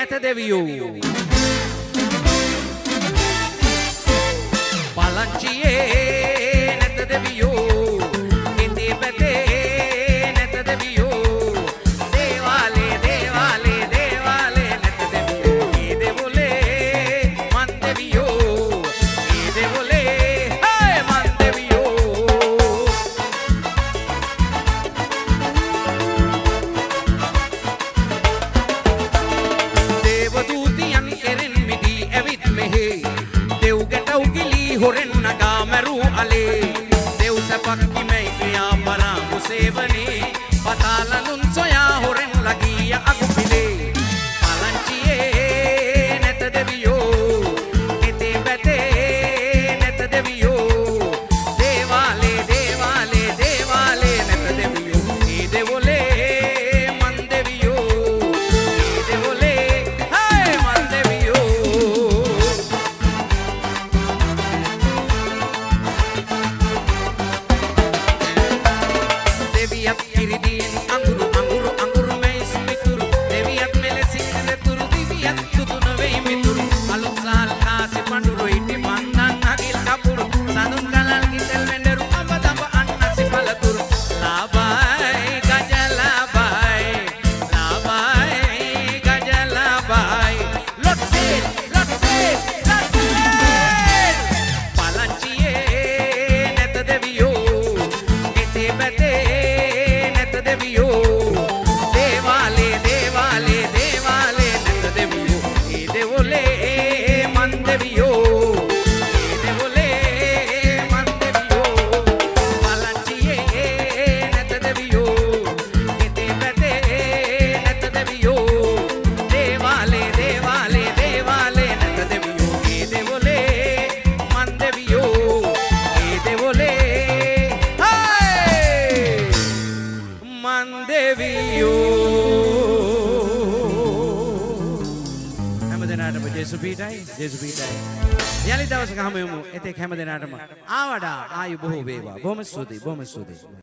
නැත දෙවියෝ පලංචියේ නැත දෙවියෝ ඉන්දී පැතේ නැත දෙවියෝ දේවාලේ දේවාලේ දේවාලේ නැත දෙවියෝ ඒ දෙවොලේ මන් දෙවියෝ ඒ දෙවොලේ හේ මන් දෙවියෝ දේවදූතියන් කෙරෙන් මිදී ඇවිත් මෙහි දෙව් ගැටව් ගිලී හොරෙන් නගා මැරූ අලේ දෙව් සැපක් කිමයි කියා බලා මුසේවනේ පතාලනුන් සොයා හොරෙන් ලගිය අගුපිලේ පලංචියේ නැත දෙවියෝ හිතේ පැතේ නැත දෙවියෝ දේවාලේ දේවාලේ දේවාලේ නැත දෙවියෝ ඒ දෙවොලේ මන් දෙවියෝ ඒ දෙවොලේ හේ මන් දෙවියෝ දෙවියත් කිරිදීන් අඟුරු අඟුරු අඟුරු මෙයිස් මිතුරු දෙවියත් මෙලෙසින් දෙතුරු දිවියත් සුදුන වෙයි මිතුරු අලුත් සාල් කාසි පඳුරු ඉටි මන්දන් අගිල් කපුරු සඳුන් ගලල් කිතෙල් වෙඬරු අඹ දඹ අන්නසි පළතුරු ලාබයි ගජලාබයි ලාබයි ගජලාබයි ලොට්සේ ලොට්සේ ලොට්සේ පලංචියේ නැත දෙවියෝ හිතේ පැතේ නැත දෙවියෝ දේවාලේ දේවාලේ දේවාලේ නැත දෙවියෝ ඒ දෙවොලේ මන් දෙවියෝ ඒ දෙවොලේ මන් දෙවියෝ පලංචියේ නැත දෙවියෝ හිතේ පැතේ නැත දෙවියෝ දේවාලේ දේවාලේ දේවාලේ නැත දෙවියෝ ඒ දෙවොලේ මන් දෙවියෝ ඒ දෙවොලේ හේ මන් දෙවියෝ හැමදෙනාටම ජේසු පීඨයි යලි දවසක හමු යමු එතෙක් හැමදෙනාටම ආවඩා ආයු බොහෝ වේවා බොහොම ස්තුතියි